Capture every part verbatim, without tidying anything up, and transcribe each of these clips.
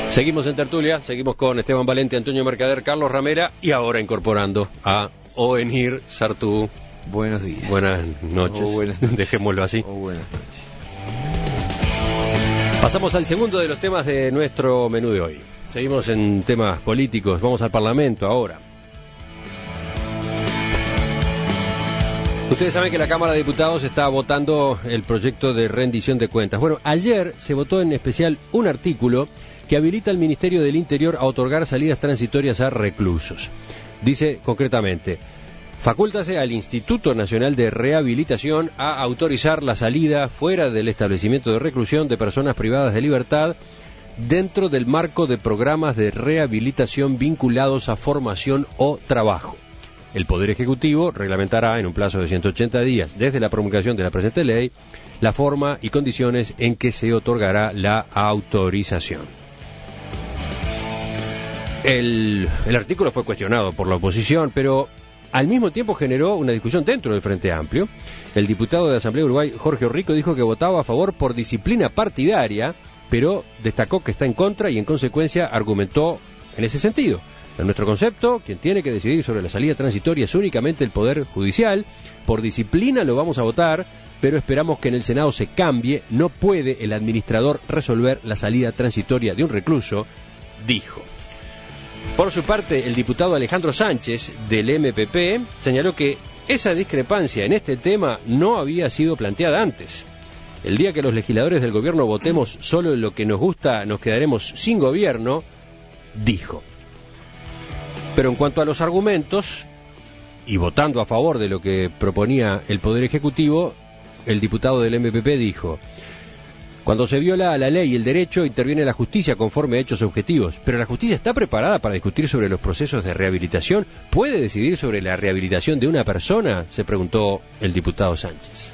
Seguimos en tertulia, seguimos con Esteban Valente, Antonio Mercader, Carlos Ramera y ahora incorporando a Ovenir Sartú. Buenos días. Buenas noches. O buenas noches. Dejémoslo así. O buenas noches. Pasamos al segundo de los temas de nuestro menú de hoy. Seguimos en temas políticos, vamos al Parlamento ahora. Ustedes saben que la Cámara de Diputados está votando el proyecto de rendición de cuentas. Bueno, ayer se votó en especial un artículo que habilita al Ministerio del Interior a otorgar salidas transitorias a reclusos. Dice concretamente: facúltase al Instituto Nacional de Rehabilitación a autorizar la salida fuera del establecimiento de reclusión de personas privadas de libertad dentro del marco de programas de rehabilitación vinculados a formación o trabajo. El Poder Ejecutivo reglamentará en un plazo de ciento ochenta días desde la promulgación de la presente ley la forma y condiciones en que se otorgará la autorización. El, el artículo fue cuestionado por la oposición, pero al mismo tiempo generó una discusión dentro del Frente Amplio. El diputado de la Asamblea de Uruguay, Jorge Orrico, dijo que votaba a favor por disciplina partidaria, pero destacó que está en contra y en consecuencia argumentó en ese sentido. En nuestro concepto, quien tiene que decidir sobre la salida transitoria es únicamente el Poder Judicial. Por disciplina lo vamos a votar, pero esperamos que en el Senado se cambie. No puede el administrador resolver la salida transitoria de un recluso, dijo. Por su parte, el diputado Alejandro Sánchez, del M P P, señaló que esa discrepancia en este tema no había sido planteada antes. El día que los legisladores del gobierno votemos solo en lo que nos gusta, nos quedaremos sin gobierno, dijo. Pero en cuanto a los argumentos, y votando a favor de lo que proponía el Poder Ejecutivo, el diputado del M P P dijo: cuando se viola la ley y el derecho, interviene la justicia conforme a hechos objetivos. Pero la justicia está preparada para discutir sobre los procesos de rehabilitación. ¿Puede decidir sobre la rehabilitación de una persona?, se preguntó el diputado Sánchez.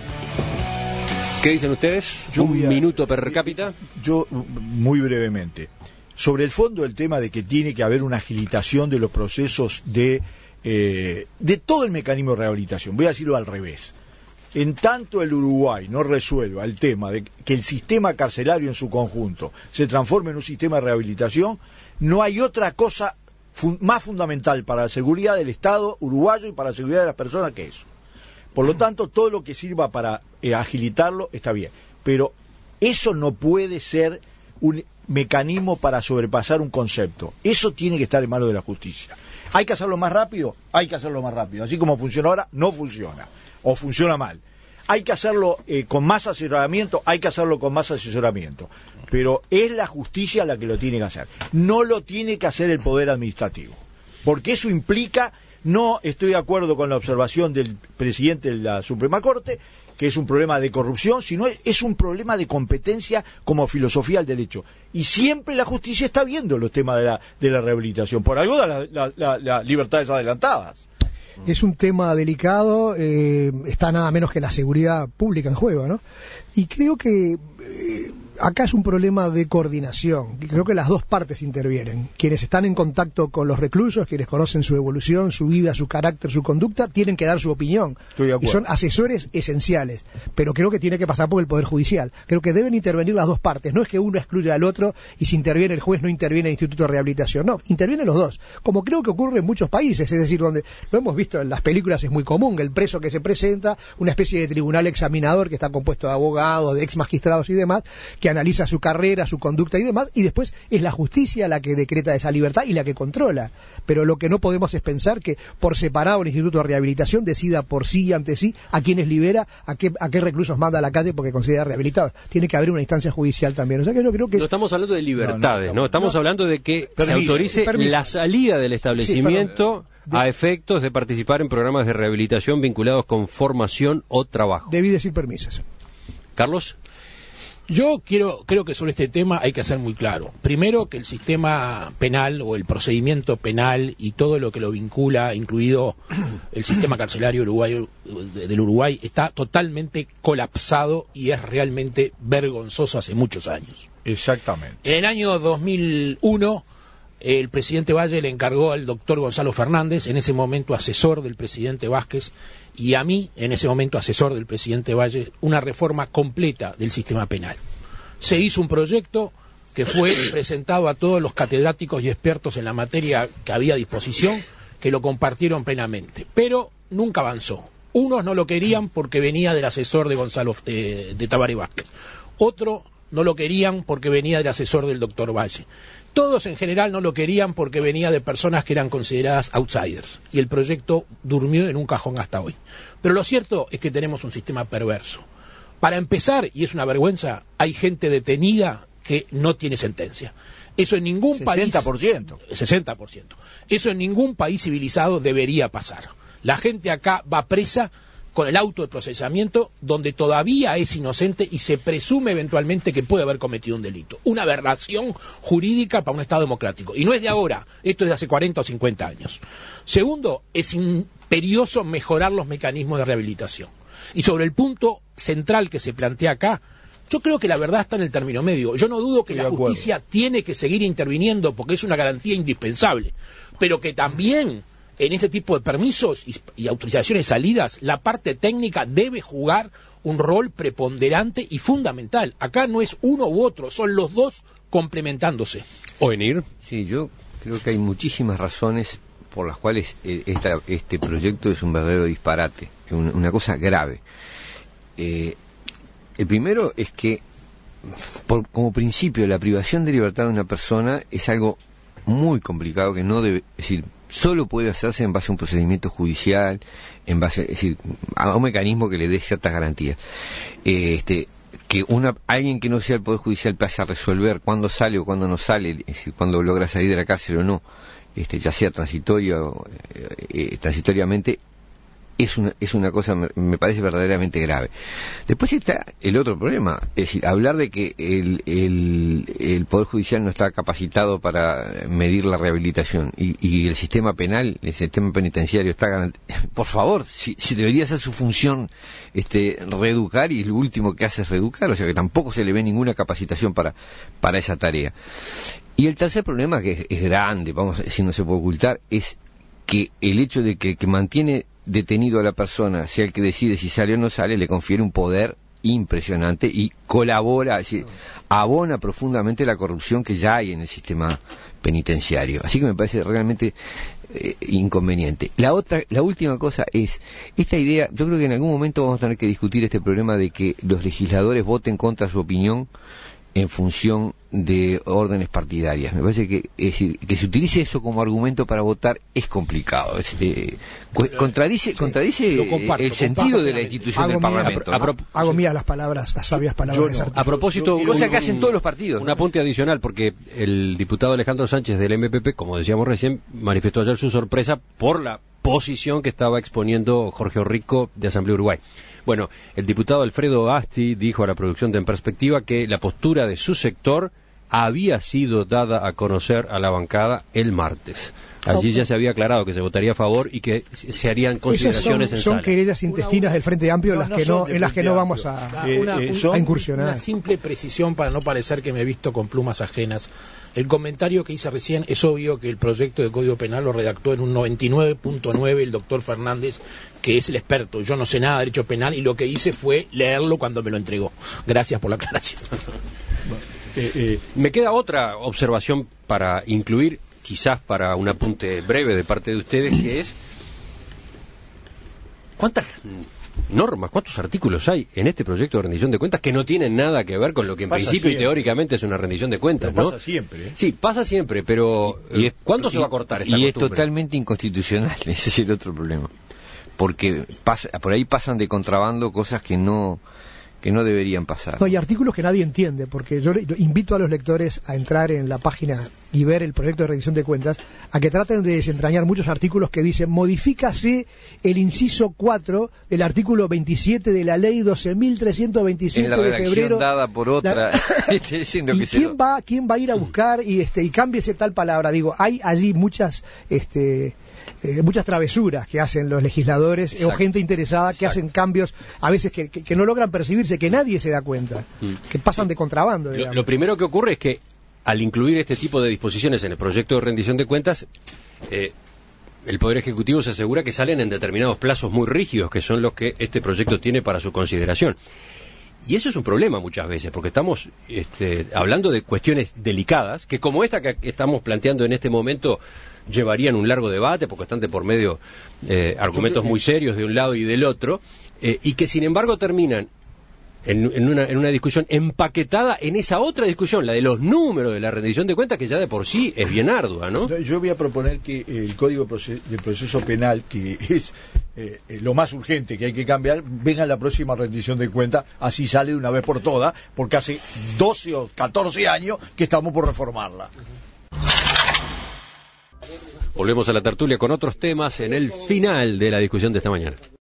¿Qué dicen ustedes? Yo Un a, minuto per cápita. Yo, muy brevemente, sobre el fondo del tema de que tiene que haber una agilitación de los procesos de, eh, de todo el mecanismo de rehabilitación. Voy a decirlo al revés. En tanto el Uruguay no resuelva el tema de que el sistema carcelario en su conjunto se transforme en un sistema de rehabilitación, no hay otra cosa fun- más fundamental para la seguridad del Estado uruguayo y para la seguridad de las personas que eso. Por lo tanto, todo lo que sirva para eh, agilitarlo está bien. Pero eso no puede ser un mecanismo para sobrepasar un concepto. Eso tiene que estar en manos de la justicia. ¿Hay que hacerlo más rápido? Hay que hacerlo más rápido. Así como funciona ahora, no funciona. O funciona mal. Hay que hacerlo eh, con más asesoramiento, hay que hacerlo con más asesoramiento. Pero es la justicia la que lo tiene que hacer. No lo tiene que hacer el Poder Administrativo. Porque eso implica, no estoy de acuerdo con la observación del presidente de la Suprema Corte, que es un problema de corrupción, sino es un problema de competencia como filosofía del derecho. Y siempre la justicia está viendo los temas de la, de la rehabilitación. Por algo da las la, la, la libertades adelantadas. Es un tema delicado, eh, está nada menos que la seguridad pública en juego, ¿no? Y creo que eh, acá es un problema de coordinación. Creo que las dos partes intervienen. Quienes están en contacto con los reclusos, quienes conocen su evolución, su vida, su carácter, su conducta, tienen que dar su opinión. Estoy de acuerdo. Y son asesores esenciales. Pero creo que tiene que pasar por el Poder Judicial. Creo que deben intervenir las dos partes. No es que uno excluya al otro y si interviene el juez no interviene el Instituto de Rehabilitación. No, intervienen los dos. Como creo que ocurre en muchos países. Es decir, donde lo hemos visto en las películas, es muy común que el preso que se presenta, una especie de tribunal examinador que está compuesto de abogados, de ex magistrados y demás, que analiza su carrera, su conducta y demás, y después es la justicia la que decreta esa libertad y la que controla. Pero lo que no podemos es pensar que por separado el Instituto de Rehabilitación decida por sí y ante sí a quiénes libera, a qué, a qué reclusos manda a la calle porque considera rehabilitados. Tiene que haber una instancia judicial también. O sea que yo creo que es... No estamos hablando de libertades, no, no, estamos, no, estamos no. hablando de que Permiso, se autorice permiso. la salida del establecimiento sí, a efectos de participar en programas de rehabilitación vinculados con formación o trabajo. Debí decir permisos. Carlos. Yo quiero, creo que sobre este tema hay que ser muy claro. Primero, que el sistema penal o el procedimiento penal y todo lo que lo vincula, incluido el sistema carcelario uruguayo, del Uruguay, está totalmente colapsado y es realmente vergonzoso hace muchos años. Exactamente. En el año dos mil uno, el presidente Valle le encargó al doctor Gonzalo Fernández, en ese momento asesor del presidente Vázquez, y a mí, en ese momento asesor del presidente Valle, una reforma completa del sistema penal. Se hizo un proyecto que fue presentado a todos los catedráticos y expertos en la materia que había a disposición, que lo compartieron plenamente, pero nunca avanzó. Unos no lo querían porque venía del asesor de Gonzalo eh, de Tabaré Vázquez, otro no lo querían porque venía del asesor del doctor Valle. Todos en general no lo querían porque venía de personas que eran consideradas outsiders, y el proyecto durmió en un cajón hasta hoy. Pero lo cierto es que tenemos un sistema perverso. Para empezar, y es una vergüenza, hay gente detenida que no tiene sentencia. Eso en ningún sesenta por ciento. país... sesenta por ciento. Eso en ningún país civilizado debería pasar. La gente acá va presa con el auto de procesamiento donde todavía es inocente y se presume eventualmente que puede haber cometido un delito. Una aberración jurídica para un Estado democrático. Y no es de ahora, esto es de hace cuarenta o cincuenta años. Segundo, es imperioso mejorar los mecanismos de rehabilitación. Y sobre el punto central que se plantea acá, yo creo que la verdad está en el término medio. Yo no dudo que la justicia tiene que seguir interviniendo porque es una garantía indispensable, pero que también en este tipo de permisos y, y autorizaciones de salidas, la parte técnica debe jugar un rol preponderante y fundamental. Acá no es uno u otro, son los dos complementándose. ¿Ovenir? Sí, yo creo que hay muchísimas razones por las cuales eh, esta, este proyecto es un verdadero disparate, una, una cosa grave. Eh, el primero es que, por, como principio, la privación de libertad de una persona es algo muy complicado que no debe, es decir, solo puede hacerse en base a un procedimiento judicial, en base, es decir, a un mecanismo que le dé ciertas garantías. Eh, este, que una alguien que no sea el Poder Judicial pase a resolver cuándo sale o cuándo no sale, es decir, cuándo logra salir de la cárcel o no, este, ya sea transitorio, eh, eh, transitoriamente, es una, es una cosa, me, me parece verdaderamente grave. Después está el otro problema, es decir, hablar de que el, el, el Poder Judicial no está capacitado para medir la rehabilitación y, y el sistema penal, el sistema penitenciario está garantizado. Por favor, si, si debería ser su función este, reeducar, y lo último que hace es reeducar, o sea que tampoco se le ve ninguna capacitación para, para esa tarea. Y el tercer problema, que es, es grande, vamos a decir, no se puede ocultar, es que el hecho de que, que mantiene detenido a la persona, sea el que decide si sale o no sale, le confiere un poder impresionante y colabora, es decir, abona profundamente la corrupción que ya hay en el sistema penitenciario. Así que me parece realmente eh, inconveniente. La otra, la última cosa es, esta idea, yo creo que en algún momento vamos a tener que discutir este problema de que los legisladores voten contra su opinión en función de órdenes partidarias. Me parece que, es decir, que se utilice eso como argumento para votar es complicado. Es, eh, contradice, sí, contradice comparto, el sentido de la institución hago del mía, Parlamento. A, ¿no? a, hago mías las palabras, las sabias palabras. Yo no. A propósito, Cosa un, que hacen todos los partidos. Un ¿no? apunte adicional, porque el diputado Alejandro Sánchez del M P P, como decíamos recién, manifestó ayer su sorpresa por la posición que estaba exponiendo Jorge Orrico de Asamblea Uruguay. Bueno, el diputado Alfredo Asti dijo a la producción de En Perspectiva que la postura de su sector había sido dada a conocer a la bancada el martes. Allí ya se había aclarado que se votaría a favor y que se harían consideraciones son, en son sala. querellas intestinas del Frente Amplio en No, las no que no, son en las que no del vamos Frente a, Amplio. Una, Eh, un- eh, son- a incursionar. Una simple precisión para no parecer que me he visto con plumas ajenas. El comentario que hice recién, es obvio que el proyecto de Código Penal lo redactó en un noventa y nueve punto nueve el doctor Fernández, que es el experto. Yo no sé nada de derecho penal y lo que hice fue leerlo cuando me lo entregó. Gracias por la aclaración. Eh, eh, Me queda otra observación para incluir, quizás para un apunte breve de parte de ustedes, que es ¿cuántas normas, cuántos artículos hay en este proyecto de rendición de cuentas que no tienen nada que ver con lo que en Pasa principio siempre. y teóricamente es una rendición de cuentas, Pero ¿no? pasa siempre, ¿eh? Sí, pasa siempre, pero Y eh, es- ¿cuándo y- se va a cortar esta Y es costumbre? totalmente inconstitucional, ese es el otro problema. Porque pasa, por ahí pasan de contrabando cosas que no que no deberían pasar. No, hay artículos que nadie entiende, porque yo le- yo invito a los lectores a entrar en la página y ver el proyecto de rendición de cuentas, a que traten de desentrañar muchos artículos que dicen, modifícase el inciso cuatro del artículo veintisiete de la ley doce mil trescientos veintisiete En la de redacción febrero. dada por otra, diciendo ¿Y que se quién lo- va, quién va a ir a buscar y este y cámbiese tal palabra? Digo, hay allí muchas este eh, muchas travesuras que hacen los legisladores eh, o Exacto. gente interesada que Exacto. hacen cambios a veces que, que- que no logran percibirse, que nadie se da cuenta, Mm. que pasan de contrabando. Lo, digamos. lo primero que ocurre es que al incluir este tipo de disposiciones en el proyecto de rendición de cuentas, eh, el Poder Ejecutivo se asegura que salen en determinados plazos muy rígidos, que son los que este proyecto tiene para su consideración. Y eso es un problema muchas veces, porque estamos este, hablando de cuestiones delicadas, que como esta que estamos planteando en este momento llevarían un largo debate, porque están de por medio eh, argumentos muy serios de un lado y del otro, eh, y que sin embargo terminan en, en, una, en una discusión empaquetada en esa otra discusión, la de los números de la rendición de cuentas, que ya de por sí es bien ardua, ¿no? Yo voy a proponer que el Código de Proceso Penal, que es eh, lo más urgente que hay que cambiar, venga en la próxima rendición de cuentas, así sale de una vez por todas, porque hace doce o catorce años que estamos por reformarla. Volvemos a la tertulia con otros temas en el final de la discusión de esta mañana.